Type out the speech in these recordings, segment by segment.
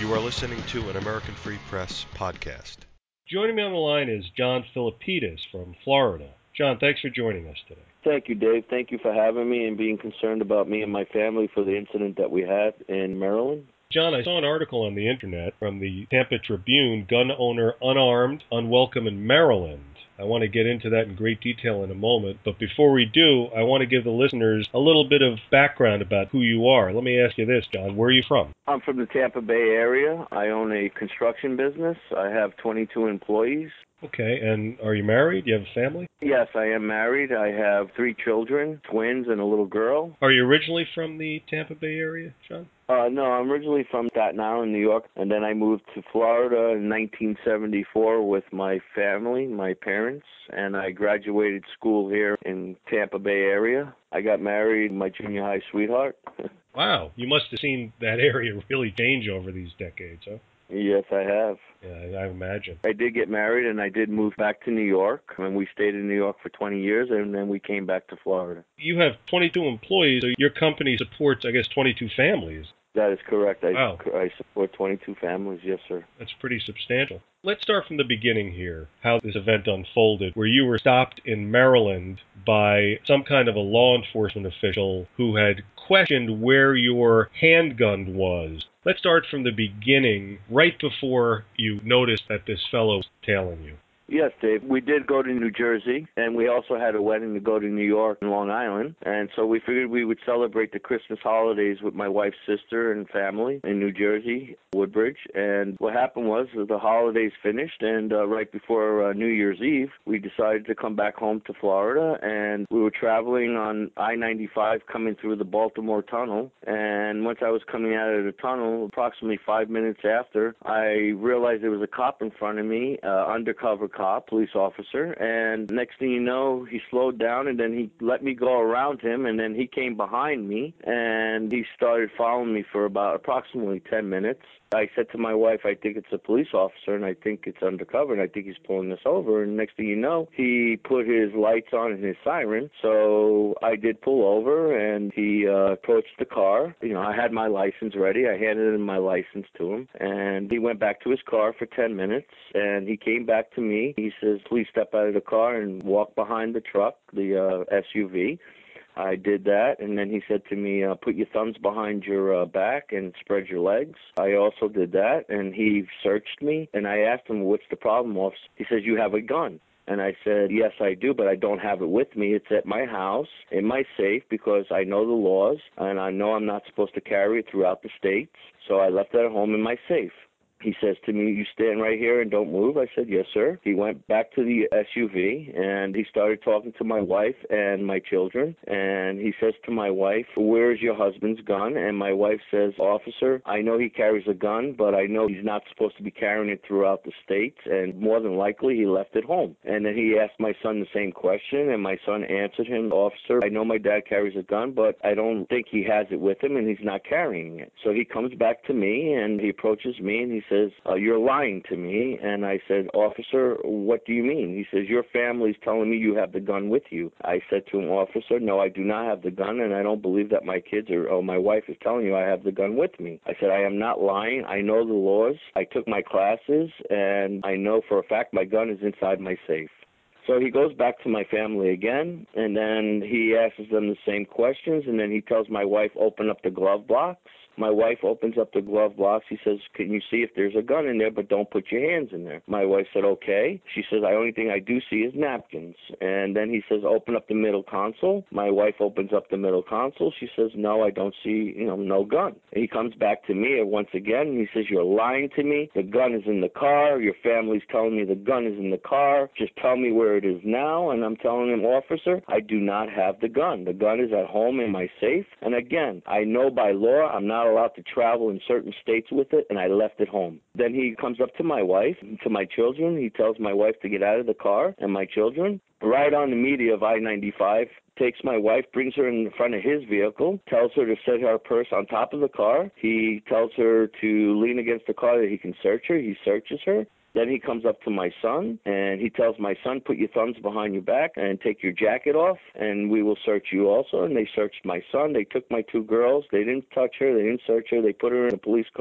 You are listening to an American Free Press podcast. Joining me on the line is John Philippidis from Florida. John, thanks for joining us today. Thank you, Dave. Thank you for having me and being concerned about me and my family for the incident that we had in Maryland. John, I saw an article on the internet from the Tampa Tribune, gun owner unarmed, unwelcome in Maryland. I want to get into that in great detail in a moment, but before we do, I want to give the listeners a little bit of background about who you are. Let me ask you this, John. Where are you from? I'm from the Tampa Bay area. I own a construction business. I have 22 employees. Okay, and are you married? Do you have a family? Yes, I am married. I have 3 children, twins and a little girl. Are you originally from the Tampa Bay area, John? No, I'm originally from Staten Island, New York, and then I moved to Florida in 1974 with my family, my parents, and I graduated school here in Tampa Bay area. I got married, my junior high sweetheart. Wow, you must have seen that area really change over these decades, huh? Yes, I have. Yeah, I imagine. I did get married, and I did move back to New York, and we stayed in New York for 20 years, and then we came back to Florida. You have 22 employees, so your company supports, I guess, 22 families. That is correct. Wow. I support 22 families, yes, sir. That's pretty substantial. Let's start from the beginning here, how this event unfolded, where you were stopped in Maryland by some kind of a law enforcement official who had questioned where your handgun was. Let's start from the beginning, right before you noticed that this fellow was tailing you. Yes, Dave. We did go to New Jersey, and we also had a wedding to go to New York and Long Island. And so we figured we would celebrate the Christmas holidays with my wife's sister and family in New Jersey, Woodbridge. And what happened was the holidays finished, and right before New Year's Eve, we decided to come back home to Florida. And we were traveling on I-95 coming through the Baltimore Tunnel. And once I was coming out of the tunnel, approximately 5 minutes after, I realized there was a cop in front of me, undercover cop, police officer, and next thing you know, he slowed down, and then he let me go around him, and then he came behind me, and he started following me for about approximately 10 minutes. I said to my wife, I think it's a police officer, and I think it's undercover, and I think he's pulling us over, and next thing you know, he put his lights on and his siren, so I did pull over, and he approached the car. You know, I had my license ready. I handed him my license to him, and he went back to his car for 10 minutes, and he came back to me. He says, please step out of the car and walk behind the truck, the SUV. I did that, and then he said to me, put your thumbs behind your back and spread your legs. I also did that, and he searched me, and I asked him, what's the problem, officer? He says, you have a gun. And I said, yes, I do, but I don't have it with me. It's at my house, in my safe, because I know the laws, and I know I'm not supposed to carry it throughout the states, so I left it at home in my safe. He says to me, you stand right here and don't move. I said, yes, sir. He went back to the SUV, and he started talking to my wife and my children. And he says to my wife, where's your husband's gun? And my wife says, officer, I know he carries a gun, but I know he's not supposed to be carrying it throughout the states, and more than likely he left it home. And then he asked my son the same question, and my son answered him, officer, I know my dad carries a gun, but I don't think he has it with him, and he's not carrying it. So he comes back to me, and he approaches me, and he says, you're lying to me. And I said, officer, what do you mean? He says, your family's telling me you have the gun with you. I said to him, officer, no, I do not have the gun, and I don't believe that my kids or my wife is telling you I have the gun with me. I said, I am not lying. I know the laws. I took my classes, and I know for a fact my gun is inside my safe. So he goes back to my family again, and then he asks them the same questions, and then he tells my wife, open up the glove box. My wife opens up the glove box. He says, can you see if there's a gun in there, but don't put your hands in there? My wife said, okay. She says, the only thing I do see is napkins. And then he says, open up the middle console. My wife opens up the middle console. She says, no, I don't see, no gun. And he comes back to me once again, and he says, you're lying to me. The gun is in the car. Your family's telling me the gun is in the car. Just tell me where it is now. And I'm telling him, officer, I do not have the gun. The gun is at home in my safe. And again, I know by law I'm not allowed to travel in certain states with it, and I left it home. Then he comes up to my wife, to my children. He tells my wife to get out of the car, and my children, right on the media of I-95, takes my wife, brings her in front of his vehicle, tells her to set her purse on top of the car. He tells her to lean against the car that he can search her. He searches her. Then he comes up to my son, and he tells my son, put your thumbs behind your back and take your jacket off, and we will search you also. And they searched my son. They took my 2 girls. They didn't touch her. They didn't search her. They put her in a police car.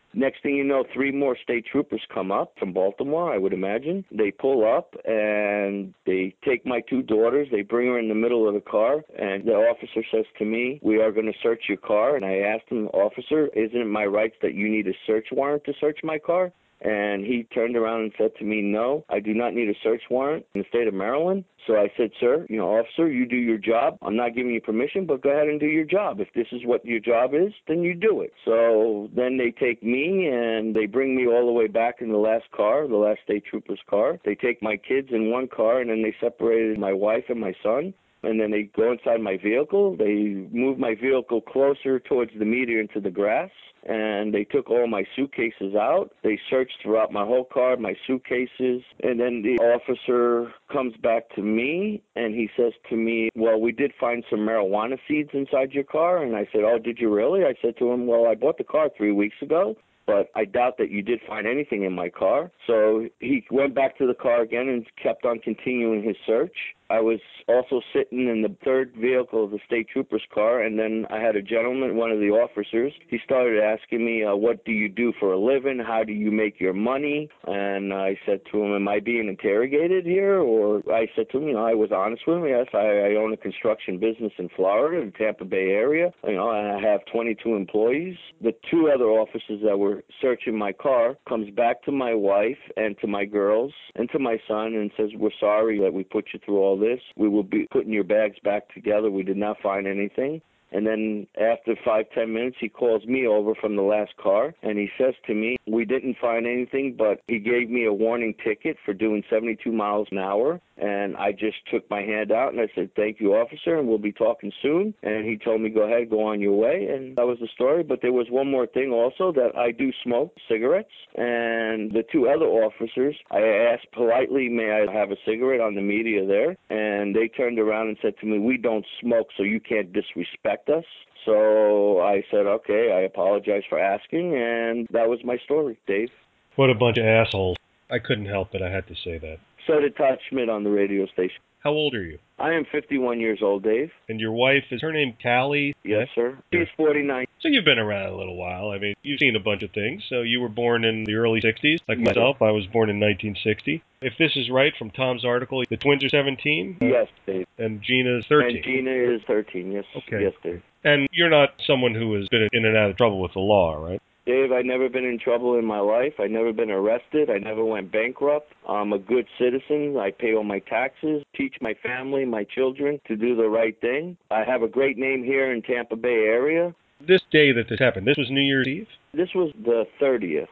Next thing you know, 3 more state troopers come up from Baltimore, I would imagine. They pull up and they take my 2 daughters. They bring her in the middle of the car, and the officer says to me, "We are going to search your car." And I asked him, "Officer, isn't it my rights that you need a search warrant to search my car?" And he turned around and said to me, "No, I do not need a search warrant in the state of Maryland." So I said, "Sir, officer, you do your job. I'm not giving you permission, but go ahead and do your job. If this is what your job is, then you do it." So then they take me and they bring me all the way back in the last car, the last state trooper's car. They take my kids in one car, and then they separated my wife and my son. And then they go inside my vehicle. They move my vehicle closer towards the meter into the grass. And they took all my suitcases out. They searched throughout my whole car, my suitcases. And then the officer comes back to me, and he says to me, "Well, we did find some marijuana seeds inside your car." And I said, "Oh, did you really?" I said to him, "Well, I bought the car 3 weeks ago, but I doubt that you did find anything in my car." So he went back to the car again and kept on continuing his search. I was also sitting in the third vehicle of the state trooper's car, and then I had a gentleman, one of the officers. He started asking me, "What do you do for a living? How do you make your money?" And I said to him, "Am I being interrogated here?" Or I said to him, I was honest with him. Yes, I own a construction business in Florida, the Tampa Bay area. And I have 22 employees. The 2 other officers that were searching my car comes back to my wife and to my girls and to my son and says, "We're sorry that we put you through all this. We will be putting your bags back together. We did not find anything." And then after 5-10 minutes, he calls me over from the last car, and he says to me, "We didn't find anything, but he gave me a warning ticket for doing 72 miles an hour." And I just took my hand out, and I said, "Thank you, officer, and we'll be talking soon." And he told me, "Go ahead, go on your way." And that was the story. But there was one more thing also, that I do smoke cigarettes. And the 2 other officers, I asked politely, "May I have a cigarette?" on the media there. And they turned around and said to me, "We don't smoke, so you can't disrespect us." So I said, "Okay, I apologize for asking." And that was my story, Dave. What a bunch of assholes. I couldn't help it. I had to say that. So did Todd Schmidt on the radio station. How old are you? I am 51 years old, Dave. And your wife, is her name Callie? Yes, sir. She's 49. So you've been around a little while. I mean, you've seen a bunch of things. So you were born in the early 60s, like myself. I was born in 1960. If this is right from Tom's article, the twins are 17? Yes, Dave. And Gina's 13? And Gina is 13, yes. Okay. Yes, Dave. And you're not someone who has been in and out of trouble with the law, right? Dave, I've never been in trouble in my life. I've never been arrested. I never went bankrupt. I'm a good citizen. I pay all my taxes, teach my family, my children to do the right thing. I have a great name here in Tampa Bay area. This day that this happened, this was New Year's Eve? This was the 30th.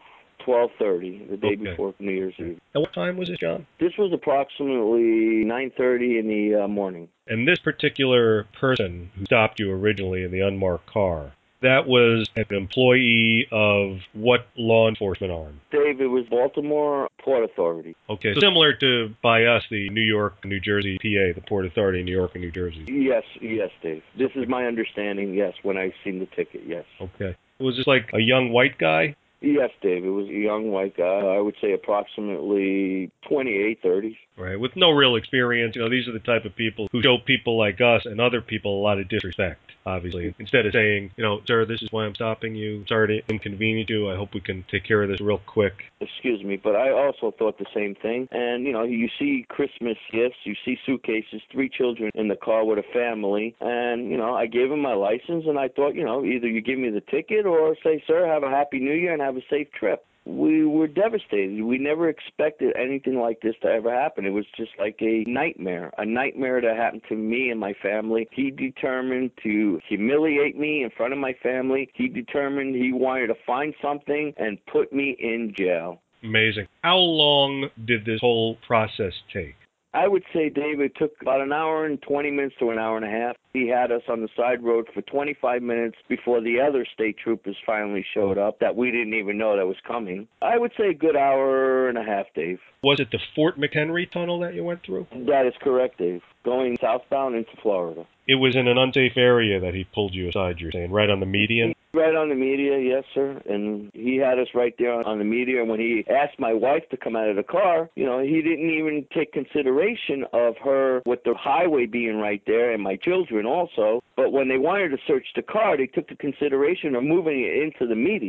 12:30, the day before New Year's Eve. And what time was this, John? This was approximately 9:30 in the morning. And this particular person who stopped you originally in the unmarked car, that was an employee of what law enforcement arm? Dave, it was Baltimore Port Authority. Okay, so similar to, by us, the New York, New Jersey, PA, the Port Authority in New York and New Jersey. Yes, Dave. This is my understanding, yes, when I seen the ticket, yes. Okay. Was this like a young white guy? Yes, Dave. It was a young white guy. I would say approximately 28, 30. Right, with no real experience. These are the type of people who show people like us and other people a lot of disrespect, obviously. Instead of saying, "Sir, this is why I'm stopping you. Sorry to inconvenience you. I hope we can take care of this real quick." Excuse me, but I also thought the same thing. And, you see Christmas gifts, you see suitcases, 3 children in the car with a family. And, I gave him my license, and I thought, either you give me the ticket or say, "Sir, have a happy New Year and have a safe trip." We were devastated. We never expected anything like this to ever happen. It was just like a nightmare that happened to me and my family. He determined to humiliate me in front of my family. He determined he wanted to find something and put me in jail. Amazing. How long did this whole process take? I would say, Dave, it took about an hour and 20 minutes to an hour and a half. He had us on the side road for 25 minutes before the other state troopers finally showed up that we didn't even know that was coming. I would say a good hour and a half, Dave. Was it the Fort McHenry tunnel that you went through? That is correct, Dave. Going southbound into Florida. It was in an unsafe area that he pulled you aside, you're saying, right on the median? Right on the media, yes, sir. And he had us right there on the media. And when he asked my wife to come out of the car, he didn't even take consideration of her with the highway being right there and my children also. But when they wanted to search the car, they took the consideration of moving it into the media.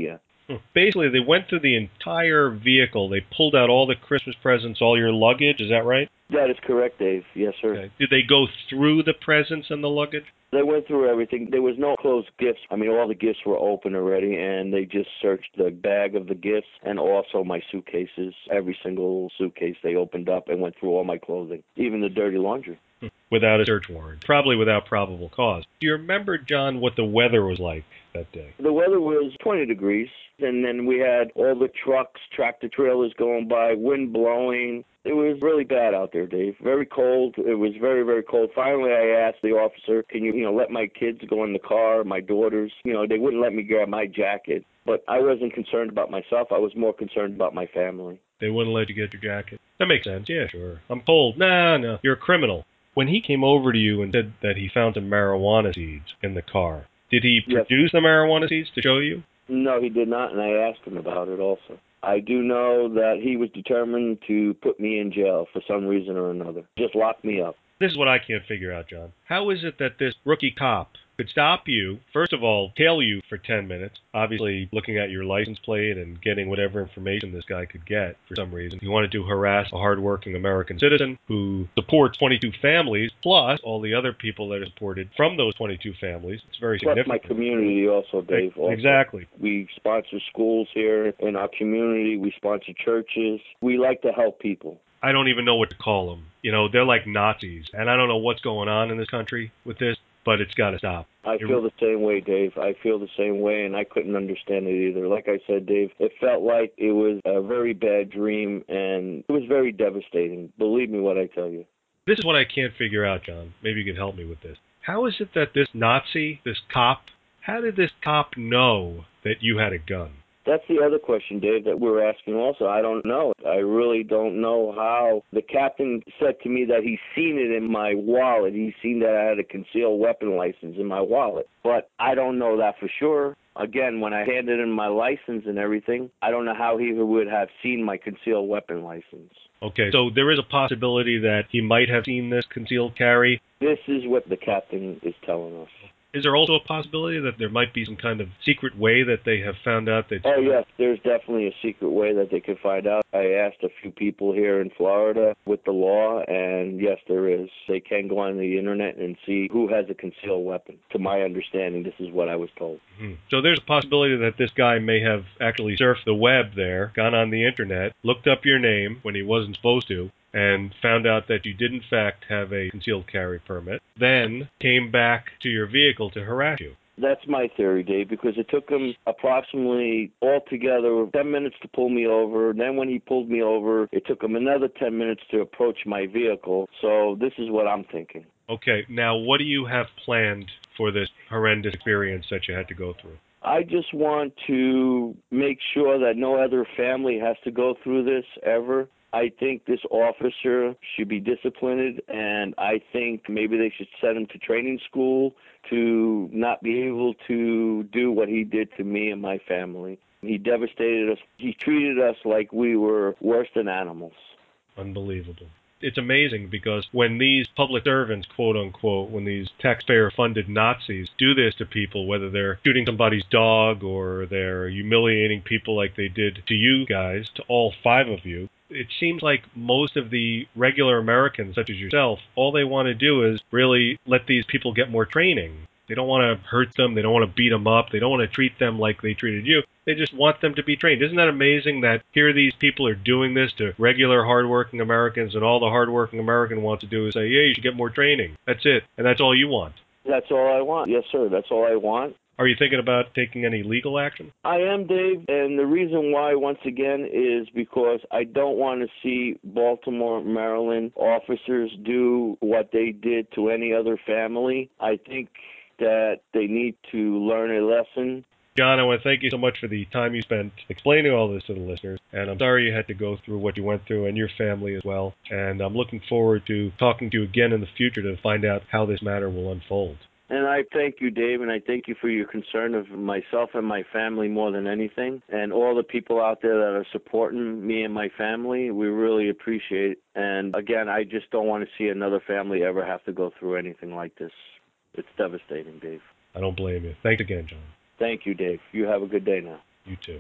Basically, they went through the entire vehicle. They pulled out all the Christmas presents, all your luggage. Is that right? That is correct, Dave. Yes, sir. Okay. Did they go through the presents and the luggage? They went through everything. There was no closed gifts. I mean, all the gifts were open already, and they just searched the bag of the gifts and also my suitcases. Every single suitcase they opened up and went through all my clothing, even the dirty laundry. Without a search warrant. Probably without probable cause. Do you remember, John, what the weather was like that day? The weather was 20 degrees, and then we had all the trucks, tractor trailers going by, wind blowing. It was really bad out there, Dave. Very cold. It was very, very cold. Finally, I asked the officer, can you let my kids go in the car, my daughters? They wouldn't let me grab my jacket. But I wasn't concerned about myself. I was more concerned about my family. They wouldn't let you get your jacket. That makes sense. Yeah, sure. I'm cold. No. You're a criminal. When he came over to you and said that he found some marijuana seeds in the car, did he produce the marijuana seeds to show you? No, he did not, and I asked him about it also. I do know that he was determined to put me in jail for some reason or another. Just lock me up. This is what I can't figure out, John. How is it that this rookie cop could stop you, first of all, tail you for 10 minutes, obviously looking at your license plate and getting whatever information this guy could get for some reason. He wanted to harass a hardworking American citizen who supports 22 families, plus all the other people that are supported from those 22 families. It's very significant. Plus my community also, Dave. Also. Exactly. We sponsor schools here in our community. We sponsor churches. We like to help people. I don't even know what to call them. They're like Nazis, and I don't know what's going on in this country with this, but it's got to stop. I feel the same way, Dave. I feel the same way, and I couldn't understand it either. Like I said, Dave, it felt like it was a very bad dream, and it was very devastating. Believe me when I tell you. This is what I can't figure out, John. Maybe you can help me with this. How is it that this Nazi, this cop, how did this cop know that you had a gun? That's the other question, Dave, that we're asking also. I don't know. I really don't know how. The captain said to me that he's seen it in my wallet. He's seen that I had a concealed weapon license in my wallet. But I don't know that for sure. Again, when I handed in my license and everything, I don't know how he would have seen my concealed weapon license. Okay, so there is a possibility that he might have seen this concealed carry? This is what the captain is telling us. Is there also a possibility that there might be some kind of secret way that they have found out that... Oh, yes, there's definitely a secret way that they could find out. I asked a few people here in Florida with the law, and yes, there is. They can go on the internet and see who has a concealed weapon. To my understanding, this is what I was told. Mm-hmm. So there's a possibility that this guy may have actually surfed the web there, gone on the internet, looked up your name when he wasn't supposed to, and found out that you did in fact have a concealed carry permit, then came back to your vehicle to harass you. That's my theory, Dave, because it took him approximately altogether 10 minutes to pull me over. Then when he pulled me over, it took him another 10 minutes to approach my vehicle. So this is what I'm thinking. Okay, now what do you have planned for this horrendous experience that you had to go through? I just want to make sure that no other family has to go through this ever. I think this officer should be disciplined, and I think maybe they should send him to training school to not be able to do what he did to me and my family. He devastated us. He treated us like we were worse than animals. Unbelievable. It's amazing because when these public servants, quote unquote, when these taxpayer-funded Nazis do this to people, whether they're shooting somebody's dog or they're humiliating people like they did to you guys, to all 5 of you, it seems like most of the regular Americans, such as yourself, all they want to do is really let these people get more training. They don't want to hurt them. They don't want to beat them up. They don't want to treat them like they treated you. They just want them to be trained. Isn't that amazing that here these people are doing this to regular hardworking Americans, and all the hardworking American wants to do is say, yeah, you should get more training. That's it. And that's all you want. That's all I want. Yes, sir. That's all I want. Are you thinking about taking any legal action? I am, Dave, and the reason why, once again, is because I don't want to see Baltimore, Maryland officers do what they did to any other family. I think that they need to learn a lesson. John, I want to thank you so much for the time you spent explaining all this to the listeners, and I'm sorry you had to go through what you went through, and your family as well, and I'm looking forward to talking to you again in the future to find out how this matter will unfold. And I thank you, Dave, and I thank you for your concern of myself and my family more than anything. And all the people out there that are supporting me and my family, we really appreciate it. And again, I just don't want to see another family ever have to go through anything like this. It's devastating, Dave. I don't blame you. Thanks again, John. Thank you, Dave. You have a good day now. You too.